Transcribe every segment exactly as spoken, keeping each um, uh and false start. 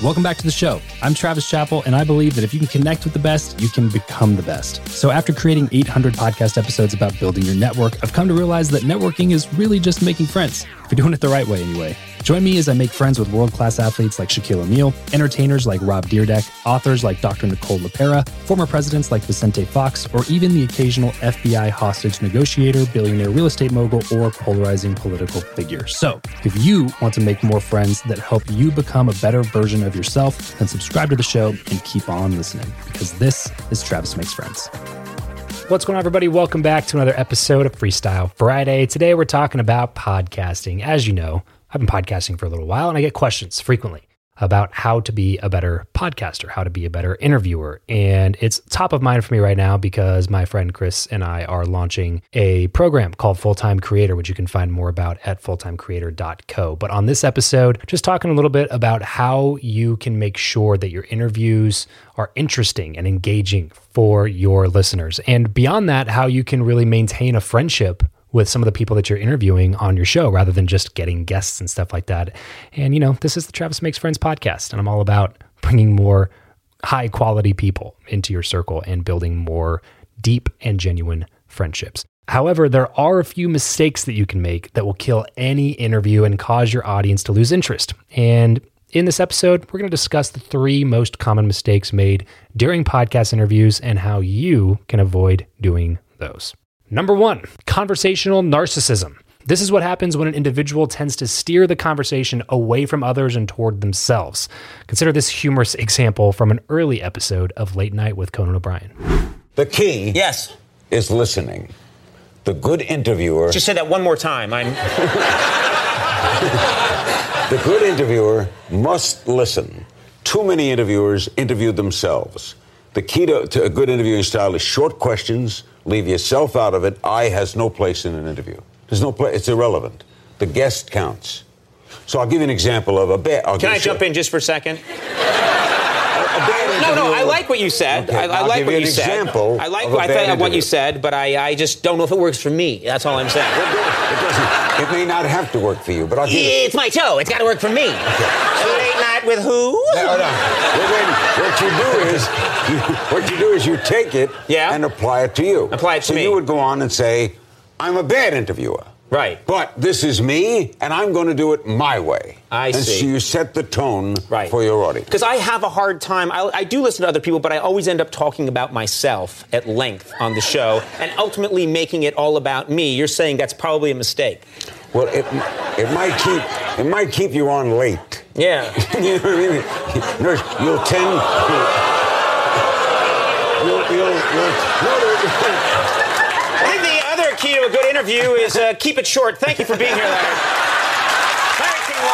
Welcome back to the show. I'm Travis Chappell, and I believe that if you can connect with the best, you can become the best. So after creating eight hundred podcast episodes about building your network, I've come to realize that networking is really just making friends. If you're doing it the right way anyway. Join me as I make friends with world-class athletes like Shaquille O'Neal, entertainers like Rob Dyrdek, authors like Doctor Nicole LePera, former presidents like Vicente Fox, or even the occasional F B I hostage negotiator, billionaire real estate mogul, or polarizing political figure. So, if you want to make more friends that help you become a better version of yourself, then subscribe to the show and keep on listening, because this is Travis Makes Friends. What's going on, everybody? Welcome back to another episode of Freestyle Friday. Today, we're talking about podcasting. As you know, I've been podcasting for a little while, and I get questions frequently about how to be a better podcaster, how to be a better interviewer. And it's top of mind for me right now because my friend Chris and I are launching a program called Full-Time Creator, which you can find more about at full time creator dot co. But on this episode, just talking a little bit about how you can make sure that your interviews are interesting and engaging for your listeners. And beyond that, how you can really maintain a friendship with some of the people that you're interviewing on your show rather than just getting guests and stuff like that. And, you know, this is the Travis Makes Friends podcast, and I'm all about bringing more high quality people into your circle and building more deep and genuine friendships. However, there are a few mistakes that you can make that will kill any interview and cause your audience to lose interest. And in this episode, we're going to discuss the three most common mistakes made during podcast interviews and how you can avoid doing those. Number one, conversational narcissism. This is what happens when an individual tends to steer the conversation away from others and toward themselves. Consider this humorous example from an early episode of Late Night with Conan O'Brien. The key yes. is listening. The good interviewer... Just say that one more time. I'm. The good interviewer must listen. Too many interviewers interview themselves. The key to, to a good interviewing style is short questions. Leave yourself out of it. I has no place in an interview. There's no place. It's irrelevant. The guest counts. So I'll give you an example of a bad. Can I jump in just for a second? No, no, I like what you said. Okay, I, I like what you, you said. Example I like what I thought what you said, but I, I just don't know if it works for me. That's all I'm saying. It doesn't. It may not have to work for you, but I'll give you. It's my show. It's got to work for me. Okay. Late Night with who? No, no. What you do is, you, what you do is you take it yeah? and apply it to you. Apply it to so me. So you would go on and say, I'm a bad interviewer. Right. But this is me, and I'm going to do it my way. I and see. So you set the tone right. for your audience. Because I have a hard time. I, I do listen to other people, but I always end up talking about myself at length on the show and ultimately making it all about me. You're saying that's probably a mistake. Well, it it might keep it might keep you on late. Yeah. You know what I mean? Nurse, you'll tend. You'll you'll you'll. you'll Key to a good interview is uh, keep it short. Thank you for being here, Leonard. Parenting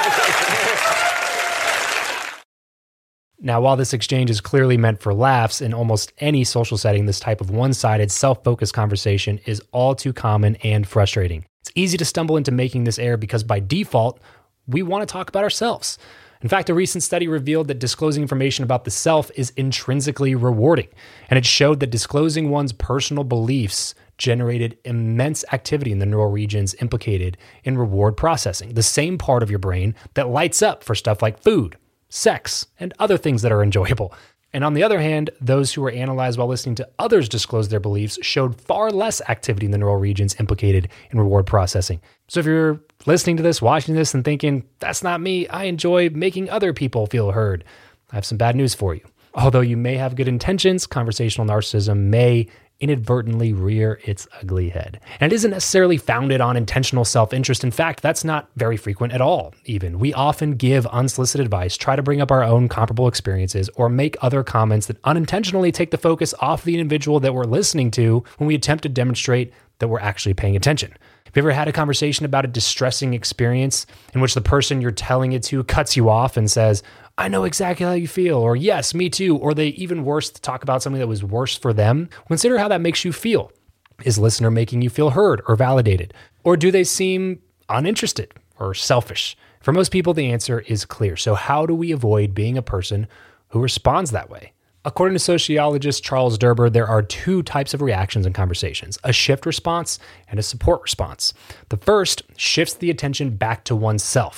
Live. Now, while this exchange is clearly meant for laughs, in almost any social setting, this type of one-sided, self-focused conversation is all too common and frustrating. It's easy to stumble into making this error because by default, we want to talk about ourselves. In fact, a recent study revealed that disclosing information about the self is intrinsically rewarding, and it showed that disclosing one's personal beliefs generated immense activity in the neural regions implicated in reward processing, the same part of your brain that lights up for stuff like food, sex, and other things that are enjoyable. And on the other hand, those who were analyzed while listening to others disclose their beliefs showed far less activity in the neural regions implicated in reward processing. So if you're listening to this, watching this, and thinking, that's not me, I enjoy making other people feel heard, I have some bad news for you. Although you may have good intentions, conversational narcissism may inadvertently rear its ugly head. And it isn't necessarily founded on intentional self-interest. In fact, that's not very frequent at all, even. We often give unsolicited advice, try to bring up our own comparable experiences, or make other comments that unintentionally take the focus off the individual that we're listening to when we attempt to demonstrate that we're actually paying attention. Have you ever had a conversation about a distressing experience in which the person you're telling it to cuts you off and says, I know exactly how you feel, or yes, me too, or they even worse, to talk about something that was worse for them? Consider how that makes you feel. Is listener making you feel heard or validated? Or do they seem uninterested or selfish? For most people, the answer is clear. So how do we avoid being a person who responds that way? According to sociologist Charles Derber, there are two types of reactions in conversations, a shift response and a support response. The first shifts the attention back to oneself,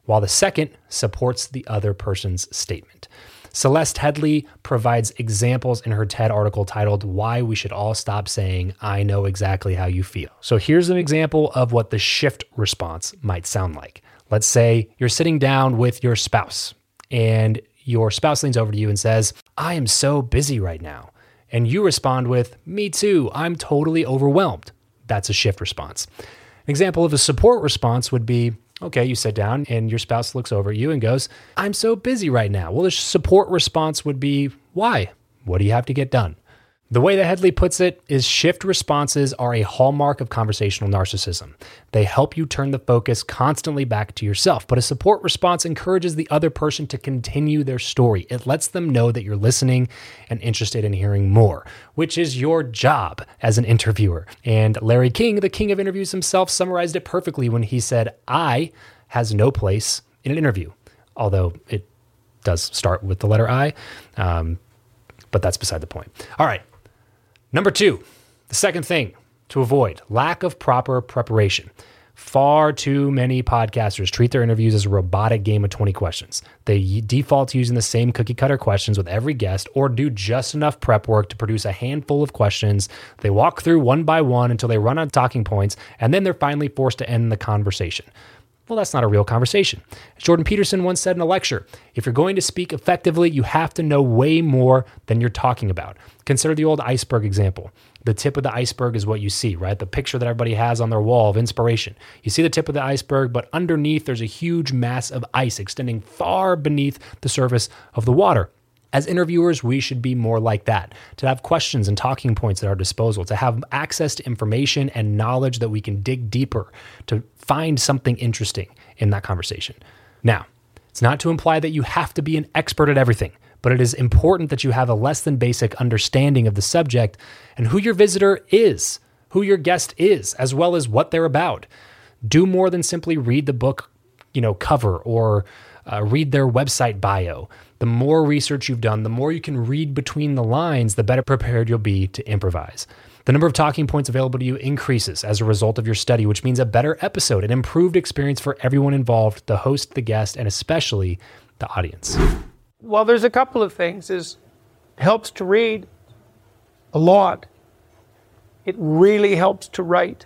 while the second supports the other person's statement. Celeste Headlee provides examples in her TED article titled Why We Should All Stop Saying, I Know Exactly How You Feel. So here's an example of what the shift response might sound like. Let's say you're sitting down with your spouse and your spouse leans over to you and says, I am so busy right now. And you respond with, me too, I'm totally overwhelmed. That's a shift response. An example of a support response would be, okay, you sit down and your spouse looks over at you and goes, I'm so busy right now. Well, the support response would be, why? What do you have to get done? The way that Headlee puts it is shift responses are a hallmark of conversational narcissism. They help you turn the focus constantly back to yourself, but a support response encourages the other person to continue their story. It lets them know that you're listening and interested in hearing more, which is your job as an interviewer. And Larry King, the king of interviews himself, summarized it perfectly when he said, I has no place in an interview, although it does start with the letter I, um, but that's beside the point. All right. Number two, the second thing to avoid, lack of proper preparation. Far too many podcasters treat their interviews as a robotic game of twenty questions. They default to using the same cookie cutter questions with every guest or do just enough prep work to produce a handful of questions. They walk through one by one until they run out of talking points, and then they're finally forced to end the conversation. Well, that's not a real conversation. As Jordan Peterson once said in a lecture, if you're going to speak effectively, you have to know way more than you're talking about. Consider the old iceberg example. The tip of the iceberg is what you see, right? The picture that everybody has on their wall of inspiration. You see the tip of the iceberg, but underneath there's a huge mass of ice extending far beneath the surface of the water. As interviewers, we should be more like that, to have questions and talking points at our disposal, to have access to information and knowledge that we can dig deeper to find something interesting in that conversation. Now, it's not to imply that you have to be an expert at everything, but it is important that you have a less than basic understanding of the subject and who your visitor is, who your guest is, as well as what they're about. Do more than simply read the book, you know, cover or uh, read their website bio. The more research you've done, the more you can read between the lines, the better prepared you'll be to improvise. The number of talking points available to you increases as a result of your study, which means a better episode, an improved experience for everyone involved, the host, the guest, and especially the audience. Well, there's a couple of things. Is it helps to read a lot. It really helps to write.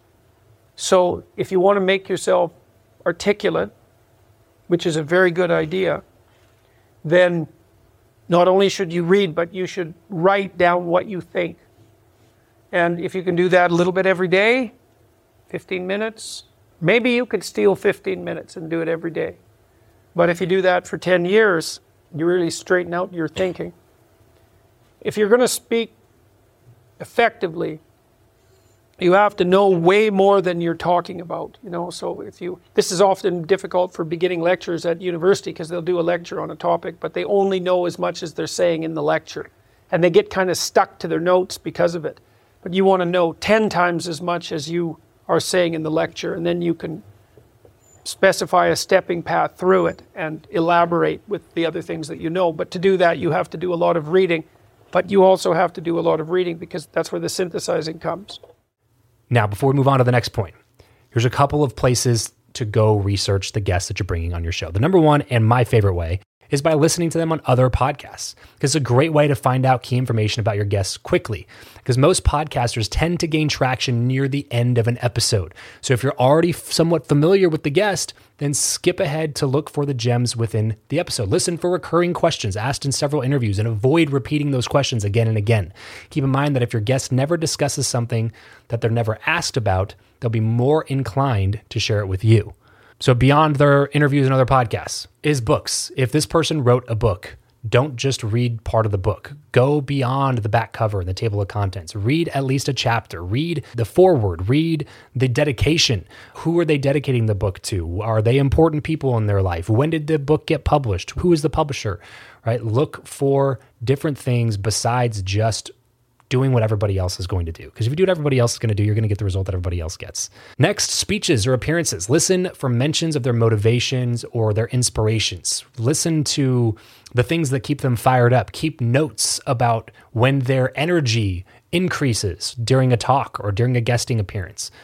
So if you want to make yourself articulate, which is a very good idea, then not only should you read, but you should write down what you think. And if you can do that a little bit every day, fifteen minutes, maybe you could steal fifteen minutes and do it every day. But if you do that for ten years, you really straighten out your thinking. If you're going to speak effectively, you have to know way more than you're talking about, you know. So if you, this is often difficult for beginning lecturers at university because they'll do a lecture on a topic, but they only know as much as they're saying in the lecture. And they get kind of stuck to their notes because of it. But you want to know ten times as much as you are saying in the lecture, and then you can specify a stepping path through it and elaborate with the other things that you know. But to do that, you have to do a lot of reading. But you also have to do a lot of reading because that's where the synthesizing comes. Now, before we move on to the next point, here's a couple of places to go research the guests that you're bringing on your show. The number one, and my favorite way, is by listening to them on other podcasts. Because it's a great way to find out key information about your guests quickly. Because most podcasters tend to gain traction near the end of an episode. So if you're already somewhat familiar with the guest, then skip ahead to look for the gems within the episode. Listen for recurring questions asked in several interviews and avoid repeating those questions again and again. Keep in mind that if your guest never discusses something that they're never asked about, they'll be more inclined to share it with you. So beyond their interviews and other podcasts is books. If this person wrote a book, don't just read part of the book. Go beyond the back cover and the table of contents. Read at least a chapter. Read the foreword. Read the dedication. Who are they dedicating the book to? Are they important people in their life? When did the book get published? Who is the publisher? Right? Look for different things besides just doing what everybody else is going to do. Because if you do what everybody else is going to do, you're going to get the result that everybody else gets. Next, speeches or appearances. Listen for mentions of their motivations or their inspirations. Listen to the things that keep them fired up. Keep notes about when their energy increases during a talk or during a guesting appearance.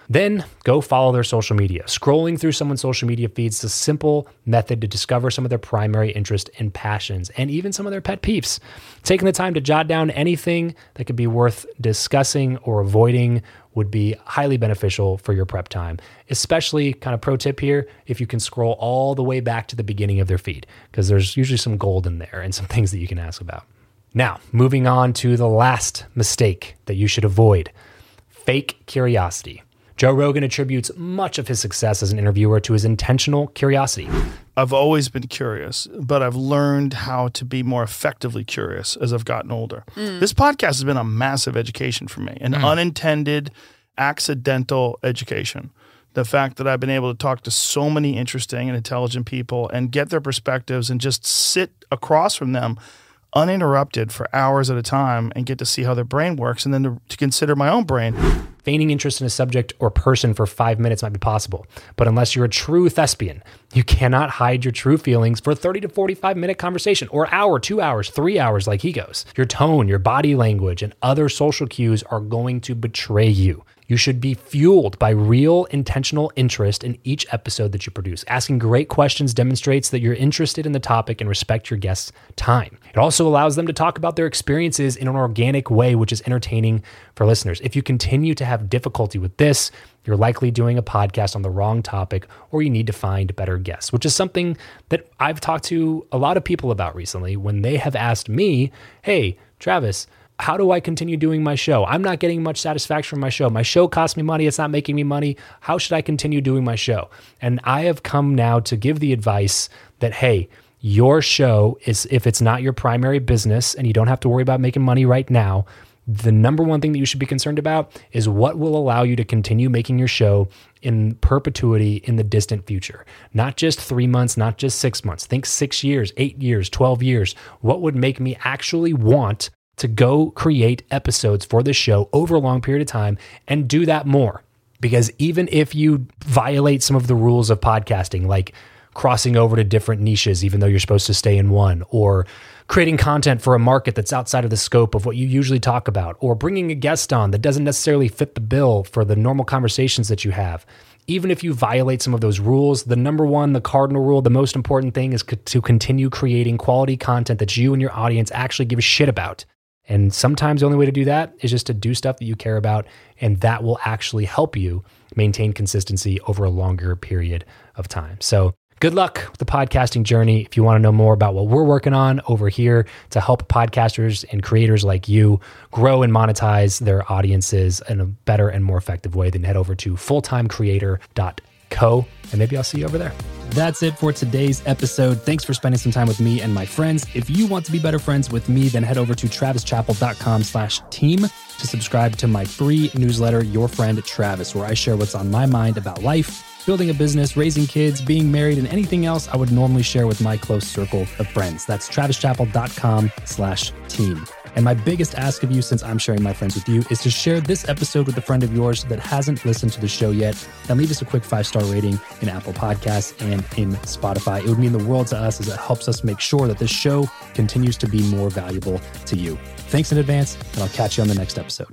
Then go follow their social media. Scrolling through someone's social media feeds is a simple method to discover some of their primary interest and passions, and even some of their pet peeves. Taking the time to jot down anything that could be worth discussing or avoiding would be highly beneficial for your prep time, especially, kind of pro tip here, if you can scroll all the way back to the beginning of their feed, because there's usually some gold in there and some things that you can ask about. Now, moving on to the last mistake that you should avoid: fake curiosity. Joe Rogan attributes much of his success as an interviewer to his intentional curiosity. I've always been curious, but I've learned how to be more effectively curious as I've gotten older. Mm. This podcast has been a massive education for me, an mm. unintended, accidental education. The fact that I've been able to talk to so many interesting and intelligent people and get their perspectives and just sit across from them uninterrupted for hours at a time and get to see how their brain works, and then to, to consider my own brain. Feigning interest in a subject or person for five minutes might be possible, but unless you're a true thespian, you cannot hide your true feelings for a thirty to forty-five minute conversation, or hour, two hours, three hours like he goes. Your tone, your body language, and other social cues are going to betray you. You should be fueled by real intentional interest in each episode that you produce. Asking great questions demonstrates that you're interested in the topic and respect your guests' time. It also allows them to talk about their experiences in an organic way, which is entertaining for listeners. If you continue to have difficulty with this, you're likely doing a podcast on the wrong topic, or you need to find better guests, which is something that I've talked to a lot of people about recently when they have asked me, hey, Travis, how do I continue doing my show? I'm not getting much satisfaction from my show. My show costs me money. It's not making me money. How should I continue doing my show? And I have come now to give the advice that, hey, your show is, if it's not your primary business and you don't have to worry about making money right now, the number one thing that you should be concerned about is what will allow you to continue making your show in perpetuity in the distant future. Not just three months, not just six months. Think six years, eight years, twelve years. What would make me actually want to go create episodes for this show over a long period of time and do that more? Because even if you violate some of the rules of podcasting, like crossing over to different niches, even though you're supposed to stay in one, or creating content for a market that's outside of the scope of what you usually talk about, or bringing a guest on that doesn't necessarily fit the bill for the normal conversations that you have. Even if you violate some of those rules, the number one, the cardinal rule, the most important thing is co- to continue creating quality content that you and your audience actually give a shit about. And sometimes the only way to do that is just to do stuff that you care about, and that will actually help you maintain consistency over a longer period of time. So good luck with the podcasting journey. If you want to know more about what we're working on over here to help podcasters and creators like you grow and monetize their audiences in a better and more effective way, then head over to fulltime creator dot co, and maybe I'll see you over there. That's it for today's episode. Thanks for spending some time with me and my friends. If you want to be better friends with me, then head over to travis chappell dot com slash team to subscribe to my free newsletter, Your Friend Travis, where I share what's on my mind about life, building a business, raising kids, being married, and anything else I would normally share with my close circle of friends. That's travis chappell dot com slash team. And my biggest ask of you, since I'm sharing my friends with you, is to share this episode with a friend of yours that hasn't listened to the show yet, and leave us a quick five-star rating in Apple Podcasts and in Spotify. It would mean the world to us, as it helps us make sure that this show continues to be more valuable to you. Thanks in advance, and I'll catch you on the next episode.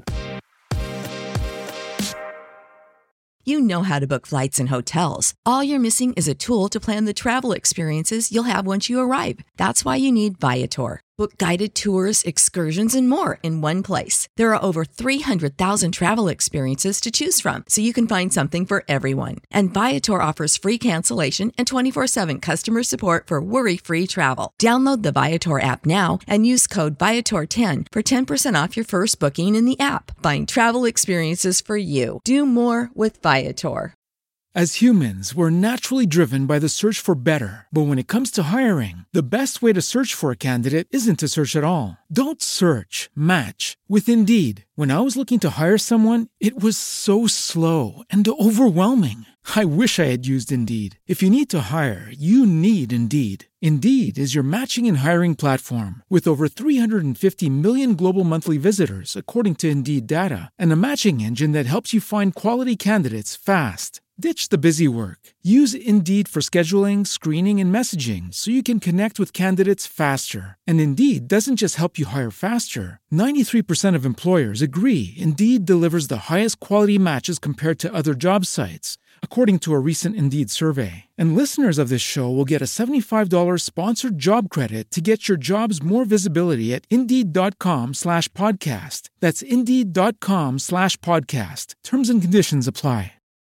You know how to book flights and hotels. All you're missing is a tool to plan the travel experiences you'll have once you arrive. That's why you need Viator. Book guided tours, excursions, and more in one place. There are over three hundred thousand travel experiences to choose from, so you can find something for everyone. And Viator offers free cancellation and twenty-four seven customer support for worry-free travel. Download the Viator app now and use code Viator ten for ten percent off your first booking in the app. Find travel experiences for you. Do more with Viator. As humans, we're naturally driven by the search for better. But when it comes to hiring, the best way to search for a candidate isn't to search at all. Don't search, match with Indeed. When I was looking to hire someone, it was so slow and overwhelming. I wish I had used Indeed. If you need to hire, you need Indeed. Indeed is your matching and hiring platform with over three hundred fifty million global monthly visitors, according to Indeed data, and a matching engine that helps you find quality candidates fast. Ditch the busy work. Use Indeed for scheduling, screening, and messaging so you can connect with candidates faster. And Indeed doesn't just help you hire faster. ninety-three percent of employers agree Indeed delivers the highest quality matches compared to other job sites, according to a recent Indeed survey. And listeners of this show will get a seventy-five dollars sponsored job credit to get your jobs more visibility at Indeed.com slash podcast. That's Indeed.com slash podcast. Terms and conditions apply.